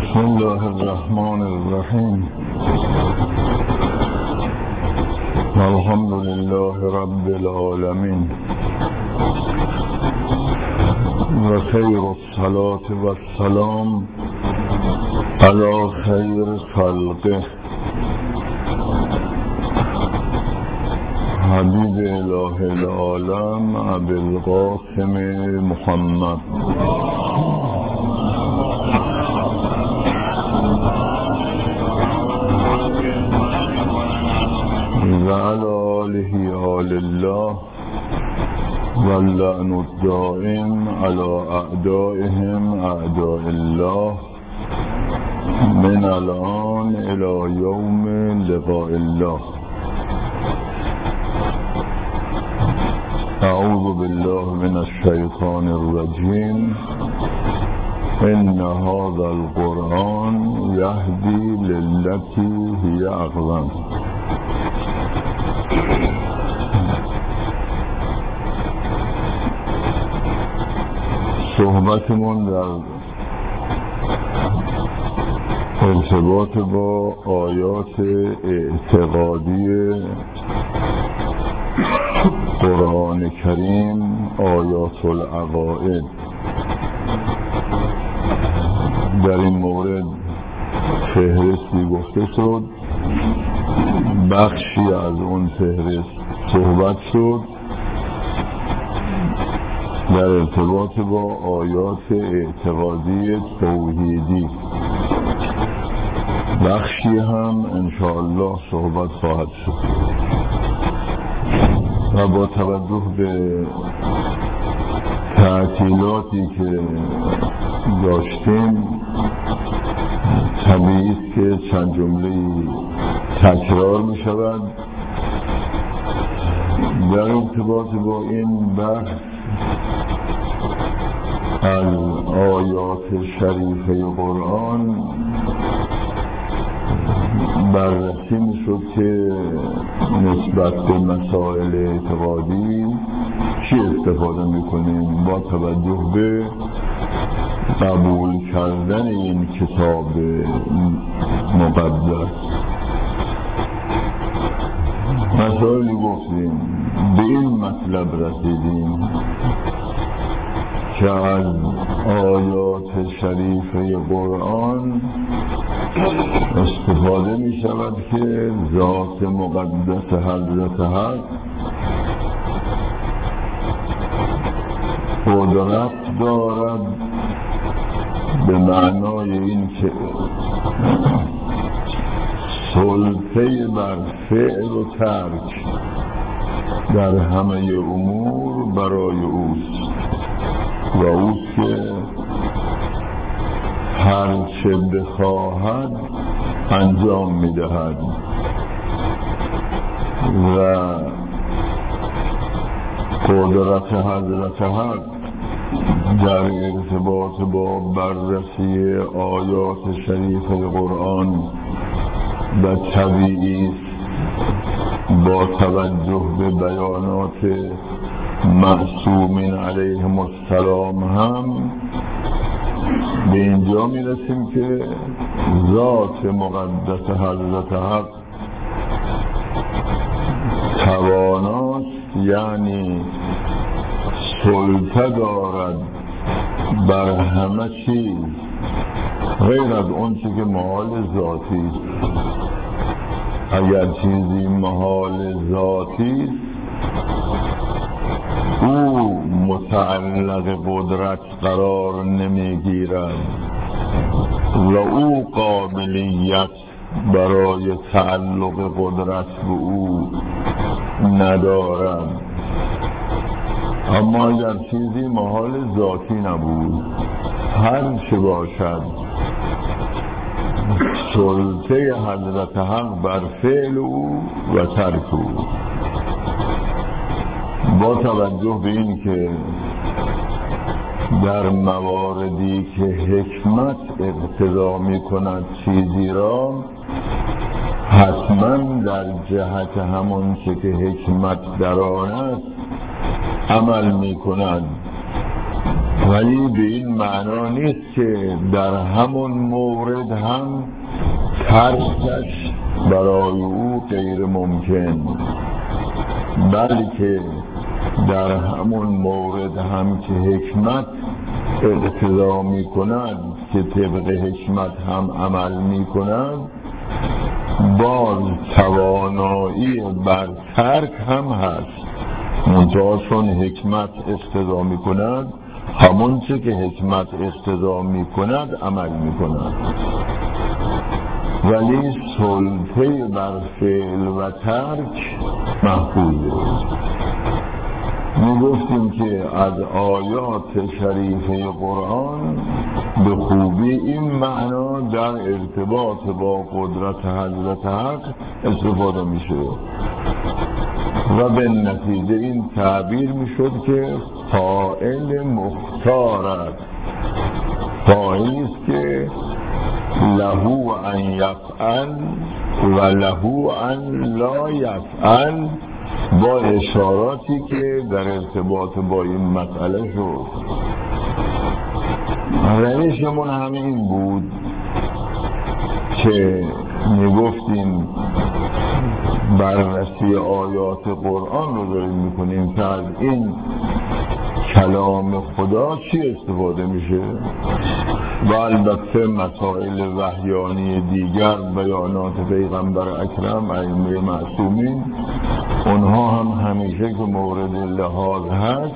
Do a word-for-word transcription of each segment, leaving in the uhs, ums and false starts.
بسم الله الرحمن الرحیم الحمد لله رب العالمین و خیر الصلاة و السلام علی خیر خلقه حبیب اله العالم ابی القاسم محمد و علی آله آل الله و اللعن الدائم علی اعدائهم اعداء الله من الان الى یوم لقاء الله. اعوذ بالله من الشیطان الرجیم. ان هذا القرآن یهدی للتی هی اقوم. صحبتمون در ارتباط با آیات اعتقادی قرآن کریم، آیات العقائد. در این مورد فهرستی گفته شد، بخشی از اون فهرست صحبت شد در ارتباط با آیات اعتقادی توحیدی. بخشی هم انشاءالله صحبت خواهد شد و با توجه به تعطیلاتی که داشتیم طبیعی است که چند جمله تکرار می شود. در ارتباط با این بحث از آیات شریفه قرآن بررسی می شد که نسبت به مسائل اعتقادی چی استفاده می کنیم با توجه به قبول کردن این کتاب مقدس. مسائلی گفتیم، به این مطلب رسیدیم که از آیات شریفه قرآن استفاده می شود که ذات مقدس حضرت حق قدرت دارد، به معنای این که سلطه بر فعل و ترک در همه امور برای اوست و اوست که هر چه بخواهد انجام میدهد و قدرت حضرت حق در ارتباط با بررسی آیات شریف قرآن و طبیعی با توجه به بیانات معصومین علیهم السلام هم به اینجا می رسیم که ذات مقدس حضرت حق تواناست، یعنی سلطه دارد بر همه چیز غیر از اون چی که محال ذاتی است. اگر چیزی محال ذاتی است او متعلق قدرت قرار نمیگیرد و او قابلیت برای تعلق قدرت به او ندارد. اما اگر چیزی محال ذاتی نبود، هر چه باشد سلطه حضرت حق بر فعل او و ترک او. با توجه به این که در مواردی که حکمت اقتضا می کند چیزی را، حتما در جهت همون چه که حکمت در آن است عمل می کند ولی به این معنا نیست که در همون مورد هم ترکش برای او غیر ممکن، بلکه در همون مورد هم که حکمت اقتضا می کند که طبق حکمت هم عمل می کند، باز توانایی بر ترک هم هست، منتها چون حکمت اقتضا می کند همون چه که حکمت اقتضا می کند عمل می کند، ولی سلطه بر فعل و ترک محفوظه. می گفتیم که از آیات شریفه قرآن به خوبی این معنا در ارتباط با قدرت حضرت حق استفاده می شود و به نتیجه این تعبیر می شد که فاعل مختار است، فاعلی است که لهو ان یفعل و لهو ان لا یفعل، با اشاراتی که در ارتباط با این مسئله شد. روشمون همین بود که میگفتیم بررسی آیات قرآن رو داریم میکنیم که از این کلام خدا چی استفاده میشه و البته مسائل وحیانی دیگر، بیانات پیغمبر اکرم، ائمه معصومین، اونها هم همیشه که مورد لحاظ هست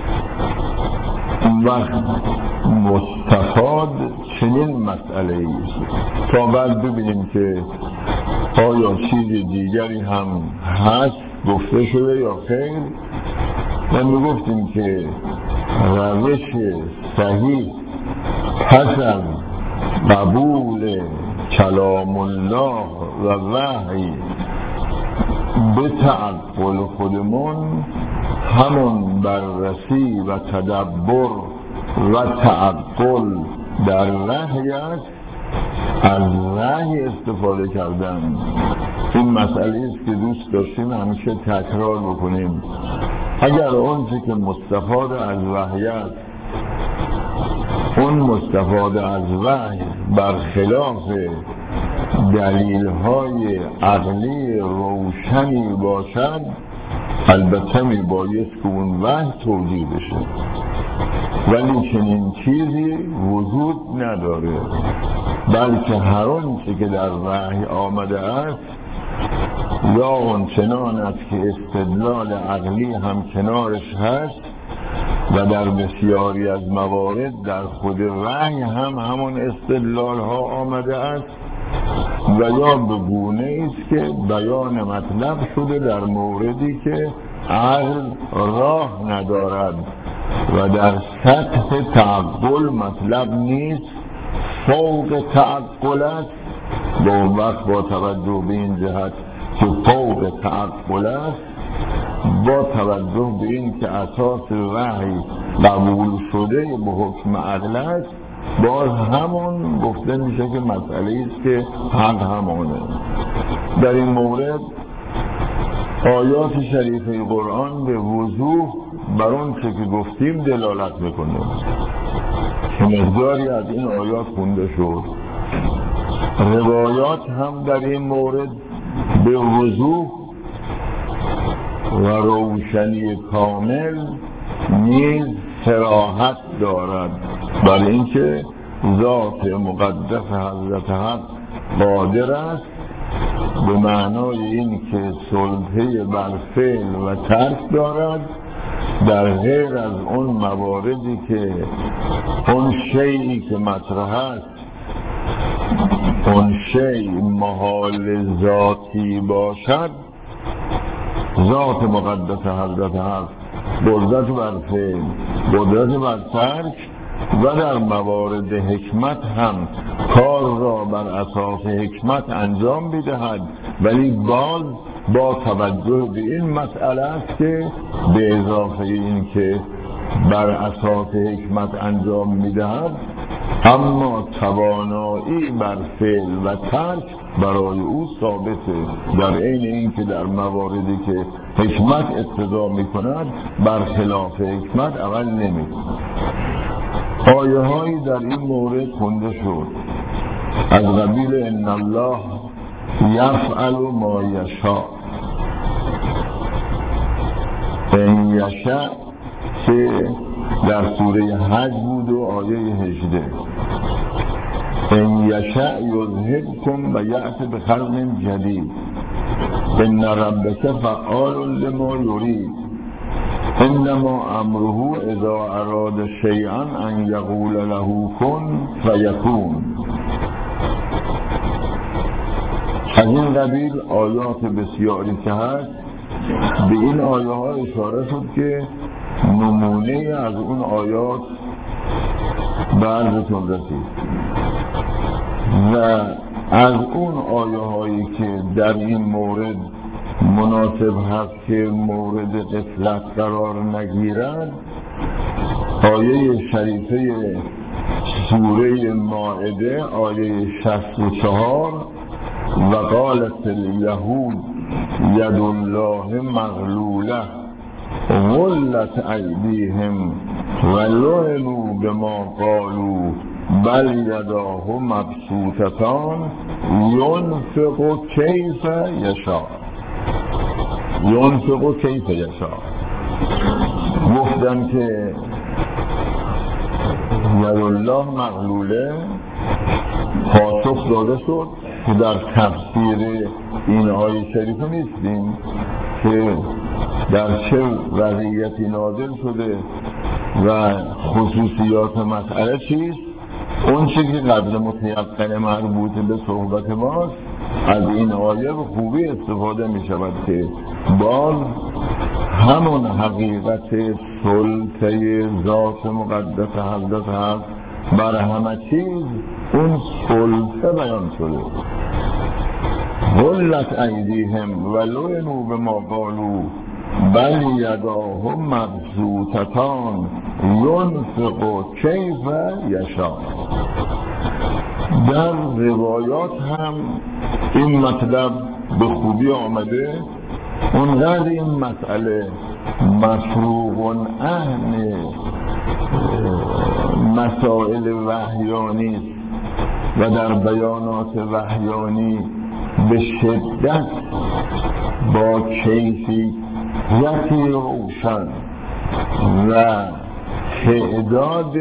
اون وقت مستفاد چنین مسئله ایست تا بعد ببینیم که آیا چیز دیگری هم هست گفته شده یا خیر. و میگفتیم که روش صحیح پس از قبول کلام الله و وحی به تعقل خودمون همون بررسی و تدبر و تعقل در وحی است، از وحی استفاده کردن. این مسئله است که دوست داشتیم همیشه تکرار بکنیم. اگر اون چه که مستفاد از وحی است، اون مستفاد از وحی برخلاف دلیل های عقلی روشنی باشد، البته می بایست که اون وحی توجیه بشه، ولی چنین چیزی وجود نداره، بلکه هر آنچه که در وحی آمده است یا اون چنان است که استدلال عقلی هم کنارش هست و در بسیاری از موارد در خود وحی هم همون استدلال ها آمده است، و یا به گونه است که بیان مطلب شده در موردی که عقل راه ندارد و در سطح تعقل مطلب نیست، فوق تعقل است. با اون وقت با توجه به این جهت که فوق تعقل است، با توجه به این که اساس وحی قبول شده به حکم عقل است، باز همون گفته میشه که مسئله است که حق همونه. در این مورد آیات شریفه قرآن به وضوح بر اون چه که گفتیم دلالت میکنه که مقداری از این آیات خونده شد. روایات هم در این مورد به وضوح و روشنی کامل نیز صراحت دارد، برای اینکه ذات مقدس حضرت حق قادر است به معنای این که سلطه بر فعل و ترک دارد، در غیر از اون مواردی که اون شیئی که مطرح است اون شیء محال ذاتی باشد، ذات مقدس حضرت حق قدرت بر فعل، قدرت بر ترک و در موارد حکمت هم کار را بر اساس حکمت انجام بدهد، ولی باز با توجه به این مسئله است که به اضافه این که بر اساس حکمت انجام میدهد، اما توانایی بر فعل و ترک برای او ثابته، در عین این که در مواردی که حکمت اقتضا میکند برخلاف حکمت عمل نمیکند. آیه هایی در این مورد خونده شد از قبیل ان الله یفعل ما یشاء. ان یشاء که در سوره حج بود و آیه هجده. ان یشاء یذهبکم و یأتی بخلق جدید. ان ربک فعال لما یرید. انما امره اذا اراد شیئا ان یقول له کن فیکون. از این قبیل آیات بسیاری که هست. به این آیه ها اشاره شد که نمونه از اون آیات بعضتون رسید و از اون آیه هایی که در این مورد مناسب هست که مورد غفلت قرار نگیرد، آیه شریفه سوره مائده آیه شصت و چهار و قالت الیهود ید الله مغلوله غلت ایدیهم و لعنوا بما قالوا بل یداه مبسوطتان ینفق کیف یشاء. ینفق کیف یشاء. گفتن که ید الله مغلوله، پاسخ داده شد که در تفسیر این آیه شریفه نیستیم که در چه وضعیتی نازل شده و خصوصیات مسئله چیست. اون چیزی که قدر متیقن مربوط به صحبت ماست از این آیه به خوبی استفاده می شود که باز همون حقیقت سلطه ذات مقدس حضرت هست بر همه چیز. اون سلطه بیان شده. غلت ایدیهم و لعنوا بما قالوا بل یداه مبسوطتان ینفق کیف یشاء. در روایات هم این مطلب به خوبی آمده. اونقدر این مسئله مفروغ عن مسائل وحیانی و در بیانات وحیانی به شدت با کیفیتی روشن و تعداد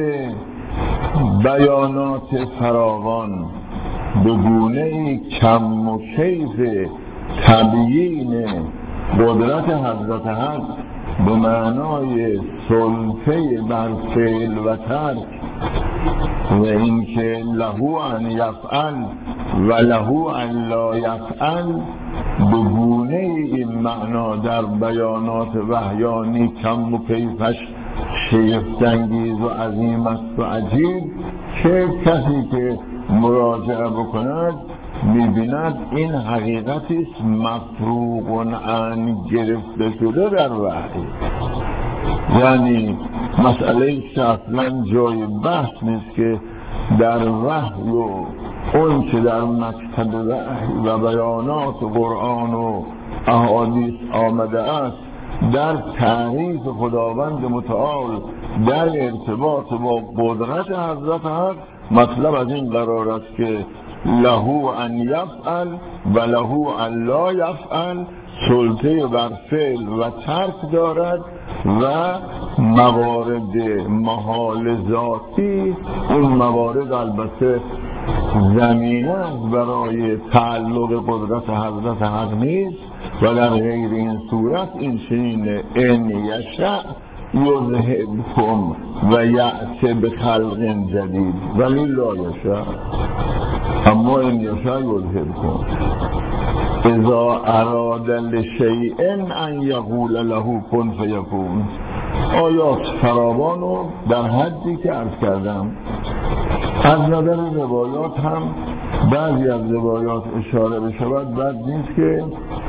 بیانات فراوان به گونه‌ای کم و کیف تبیین قدرت حضرت حق به معنای سلطه بر فعل و ترک و اینکه له ان یفعل و له ان لا یفعل به گونه این معنا در بیانات وحیانی کم و کیفش شگفت‌انگیز و عظیم است و عجیب که کسی که مراجعه بکند میبیند این حقیقتی است مفروغ عن گرفته شده در وحی. یعنی مسئله که اصلا جای بحث نیست که در وحی و اون که در مکتب وحی و بیانات قرآن و احادیث آمده است در تعریف خداوند متعال در ارتباط با قدرت حضرت حق مطلب از این قرار است که له ان یفعل و له ان لا یفعل، سلطه بر فعل و ترک دارد و موارد محال ذاتی اون موارد البته زمینه برای تعلق قدرت حضرت حق نیست و در غیر این صورت این چنین ان یشاء یذهبکم و یأتی بخلق جدید ولی لا یشاء. اما ان یشاء یذهبکم اذا اراد لشیء ان یقول له کن فیکون. آیات فراوان و در حدی که عرض کردم. از نظر روایات هم بعضی از روایات اشاره بشود بد نیست که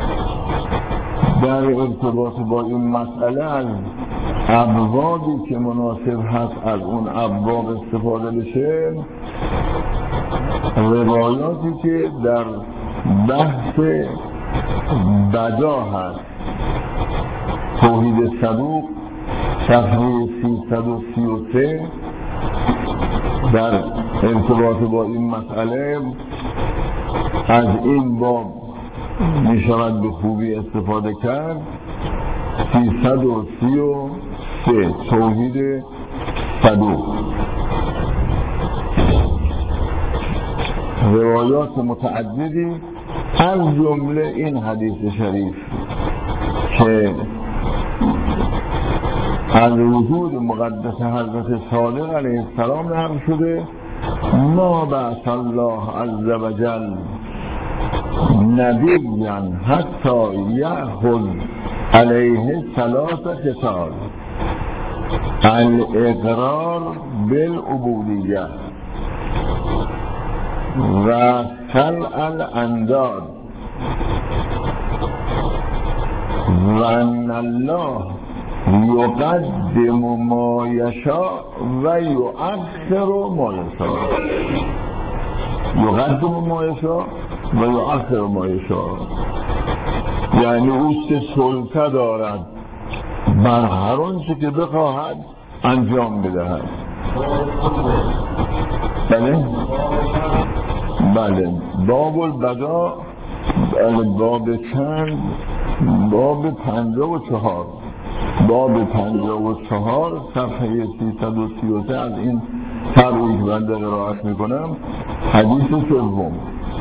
در ارتباط با این مسئله از ابوابی که مناسب هست از اون ابواب استفاده بشه. روایاتی که در بحث بدا هست، توحید صدوق صفحه سیصد و سی و سه در ارتباط با این مسئله از این باب می شود به خوبی استفاده کرد. سیصد و سی و سه توحید صدوق. روایات متعددی از جمله این حدیث شریف که از وجود مقدس حضرت صادق علیه السلام نقل شده: ما بعث الله عز وجل نبیا حتی یأخذ علیه ثلاث خصال: الاقرار بالعبودیه و خلع الانداد و ان الله یقدم ما یشاء و یؤخر ما یشاء. یقدم ما یشاء و یؤخر ما یشاء یعنی اوست سلطه دارد بر هر آنچه که بخواهد انجام بدهد. بله بله باب البدا، باب چند؟ باب پنجاه و چهار باب پنجاه و چهار صفحه سیصد و سی و سه از این ترویج بنده قرائت میکنم. حدیث سوم.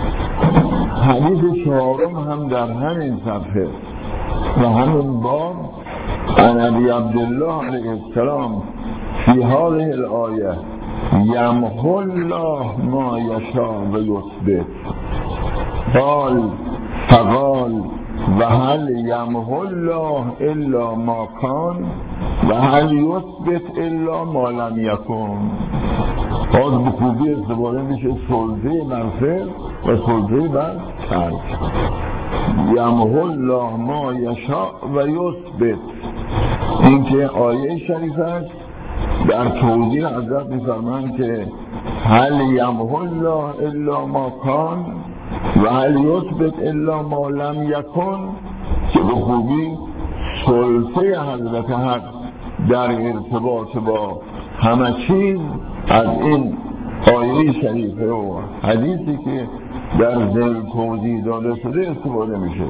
حدیث چهارم هم در همین صفحه و همین باب: عن ابی عبدالله علیه السلام فی هذه الآیه یمحو الله ما یشاء و یثبت. قال فقال و هل یمحو الله الا ما کان و هل یثبت الا ما لم یکن. باز به خوبی استفاده میشه سلطه بر فعل و سلطه بر ترک. یمحو الله ما یشاء و یثبت، این که آیه شریف است. در توضیح حضرت می‌فرمایند که هل یمحو الله الا ما کان و هل یثبت الا ما لم یکن، که به خوبی سلطه حضرت حق در ارتباط با همه چیز از این آیه شریفه و حدیثی که در ذیل توضیح داده شده استفاده میشه.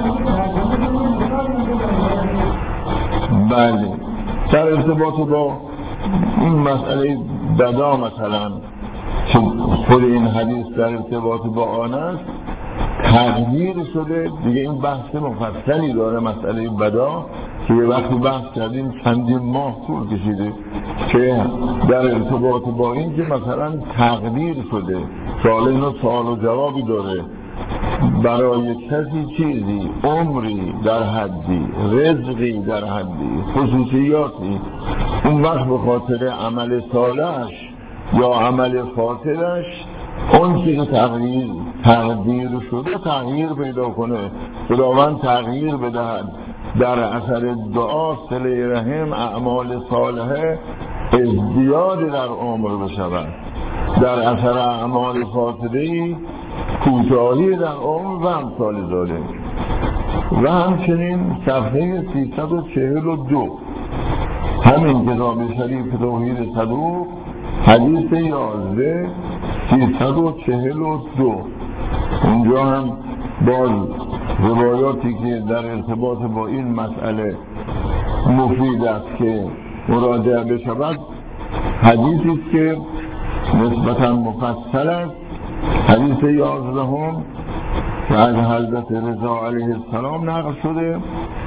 بله در ارتباط با این مسئله بدا مثلا که خود این حدیث در ارتباط با آن است تغییر شده دیگه. این بحث مفصلی داره مسئله بدا که یه وقتی بحث کردیم چندین ماه طول کشیده که در ارتباط با این که مثلا تقدیر شده. سوال اینو سوال و جوابی داره. برای کسی چیزی، عمری در حدی، رزقی در حدی، خصوصیاتی، اون وقت به خاطر عمل صالحش یا عمل فاضلش اون چیز تغییر تقدیر شده تغییر پیدا کنه، خداوند تغییر بدهد. در اثر دعا، صله رحم، اعمال صالحه ازدیاد در عمر بشود. در اثر اعمال فاسده‌ای کوتاهی در عمر و امثال ذالک. و همچنین صفحه سیصد و چهل و دو همین کتاب شریف توحید صدوق حدیث یازده سیصد و چهل و دو اونجا هم باز روایاتی که در ارتباط با این مسئله مفید است که مراجعه بشود. حدیثی است که نسبتا مفصل است. حدیث یازدهم که از حضرت رضا علیه السلام نقل شده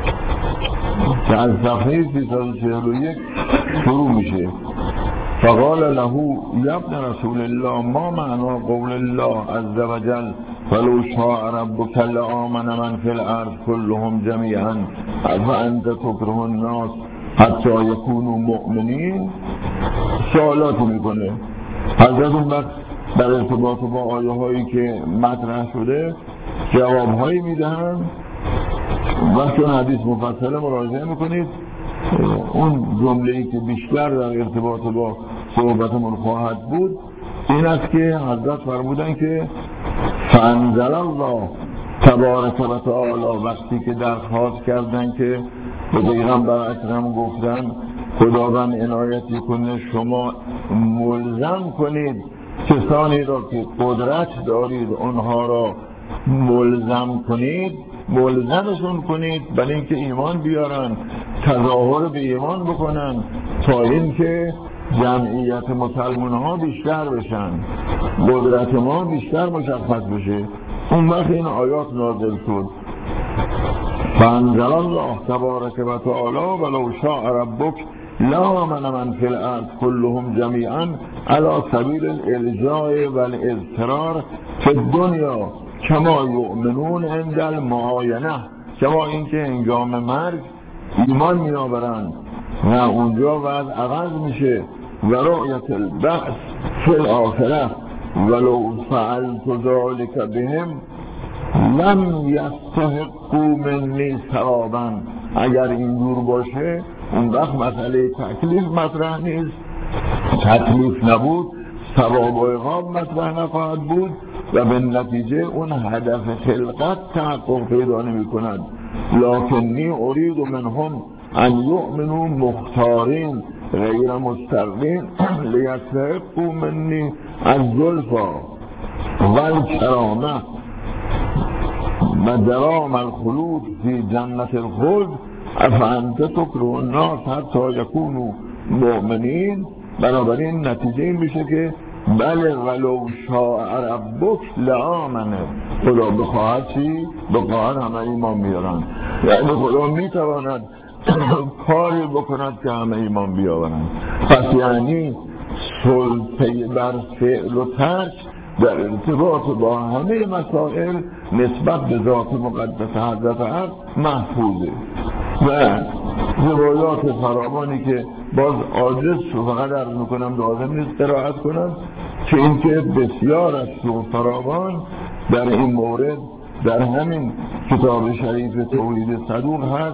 که از صفحه سیصد و چهل و یک شروع میشه: فقال له یا ابن رسول الله ما معنا قول الله عز وجل ولو شاء ربك لآمن من في الارض كلهم جميعا افانت تكره الناس حتی یکونوا مؤمنین. سوالاتی میکنه حضرت اون وقت در ارتباط با آیه هایی که مطرح شده جواب هایی میدهن. وقتی اون حدیث مفصله مراجعه میکنید اون جمله‌ای که بیشتر در ارتباط با صحبتمون خواهد بود این است که حضرت فرمودن که فانزل الله تبارک و تعالی، وقتی که درخواست کردن که به پیغمبر اکرم گفتن خداوند عنایتی کنه شما ملزم کنید کسانی را که قدرت دارید اونها را ملزم کنید، ملزمشون کنید برای اینکه ایمان بیارن، تظاهر به ایمان بکنن تا اینکه جمعیت مسلمان ها بیشتر بشن، قدرت ما بیشتر مشخص بشه. اون وقت این آیات نازل شد. فانزل الله تبارک و تعالی ولو شاء ربک لآمن من فی الارض كلهم جمیعا علی سبیل الالجاء والاضطرار فی الدنیا کما یؤمنون عند المعاینه، کما اینکه هنگام مرگ ایمان میآورند و اونجا وضع عوض میشه. و رؤیت البعث فی الاخره ولو فعلت ذلك بهم لم یستحقوا منی ثوابا، اگر این دور باشه اون وقت مسئله تکلیف مطرح نیست، تکلیف نبود ثواب و عقاب مطرح نخواهد بود و به نتیجه اون هدف خلقت تحقق پیدا نمی کند. لکنی ارید منهم ان یؤمنوا مختارین غیر مستقیم لیستحقوا منی الزلفى والکرامه و درام الخلود فی جنت الخلد افانت تکره الناس حتی یکونوا مؤمنین. بنابراین نتیجه این میشه که بله ولو شاء ربک لآمنه، خدا بخواهد چی؟ بخواهد همه ایمان بیارن. یعنی خدا میتواند کاری بکند که همه ایمان بیاورند. پس یعنی سلطه بر فعل و ترک در ارتباط با همه مسائل نسبت به ذات مقدس حضرت حق محفوظه. و روایات فراوانی که باز عاجز شو فقط عرض میکنم، لازم نیست قرائت کنم، که اینکه بسیار از و فراوان در این مورد در همین کتاب شریف توحید صدوق هست.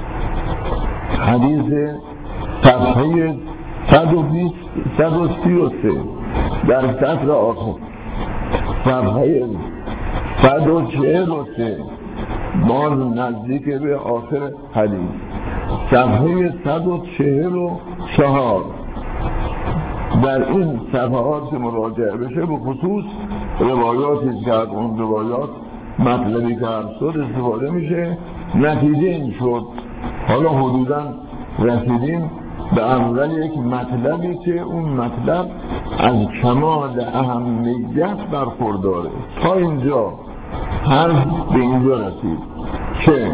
حدیث صفحه صد و سی و سه در سطر آخر، صفحه صد و چهل و سه باز نزدیک به آخر حدیث، صفحه صد و چهل و چهار در این صفحات مراجعه بشه به خصوص روایاتی که از اون روایات مطلبی که هر شد استفاده میشه. نتیجه این شد حالا حدوداً رسیدیم به اول یک مطلبی که اون مطلب از کمال اهمیت برخورداره. تا اینجا حرف به اینجا رسید که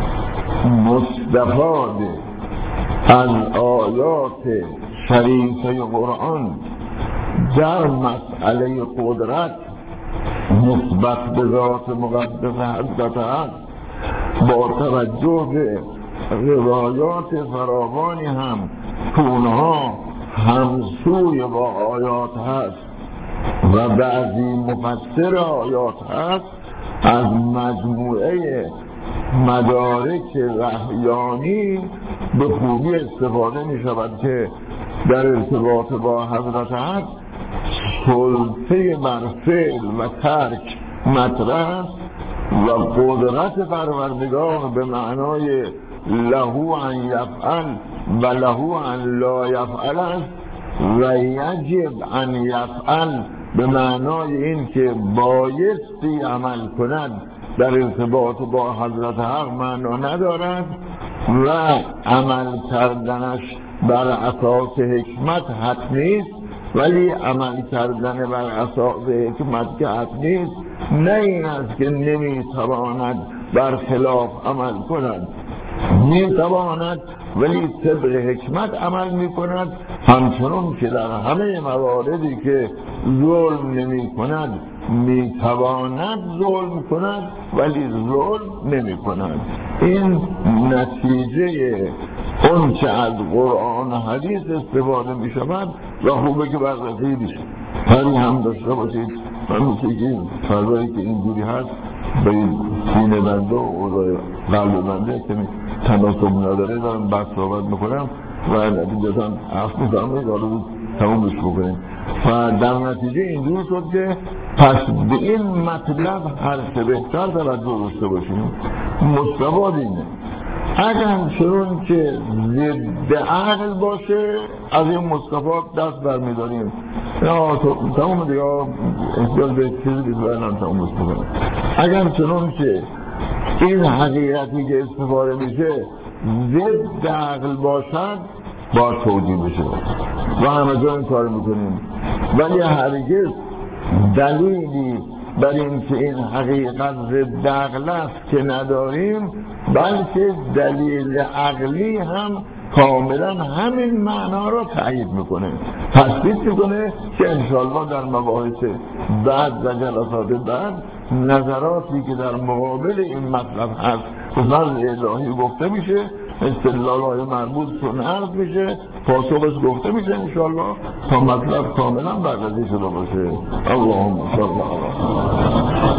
مستفاد از آیات شریفه قرآن در مسئله قدرت نسبت به ذات مقدس حضرت حق با توجه به روایات فراوانی هم که اونها همسوی با آیات هست و بعضی مفسر آیات هست، از مجموعه مدارک وحیانی به خوبی استفاده می شود که در ارتباط با حضرت حق سلطه بر فعل و ترک مطرح و قدرت پروردگار به معنای لهو ان یفعل و لهو ان لا یفعل است و یجب ان یفعل به معنای این که بایستی عمل کند در ارتباط با حضرت حق معنا ندارد و عمل کردنش بر اساس حکمت حتمی است، ولی عمل کردن بر اساس حکمت که حتمی است نه این است که نمیتواند بر خلاف عمل کند، میتواند ولی طبق حکمت عمل میکند، همچنان که در همه مواردی که ظلم نمی کند میتواند ظلم کند ولی ظلم نمی کند. این نتیجه اون که از قرآن و حدیث استفاده می شود و خوبه که بررسی بشه هری هم داشته باشید. من میشه که فضایی که اینجوری هست به این سینه بنده و اوضای قلب بنده که تناسب نداره دارم بحث صحبت میکنم و نتیجه هم حرف میزنم دارو تمومش بکنیم و در نتیجه اینجور شد که پس به این مطلب هر چه بهتر توجه داشته باشیم. مستفاد اینه اگر چون که ضد عقل باشه از این مصطفات دست برمیداریم. تمام دیگه احتیاج به چیزی بیدوارن تمام مصطفات. اگر چون که این حقیقتی که استفاده میشه ضد عقل باشد باید توجیه بشه و همه جا این کار میکنیم، ولی هرگز دلیلی بر این که این حقیقت ضد عقل است که نداریم، بلکه دلیل عقلی هم کاملا همین معنا را تایید میکنه، تثبیت میکنه که انشاءالله در مباحث بعد و جلسات بعد نظراتی که در مقابل این مطلب هست به نظر الهی گفته میشه، استدلال‌های مربوط چون عرض میشه، پاسخش گفته میشه انشاءالله تا مطلب کاملا بررسی شده باشه. اللهم صل علی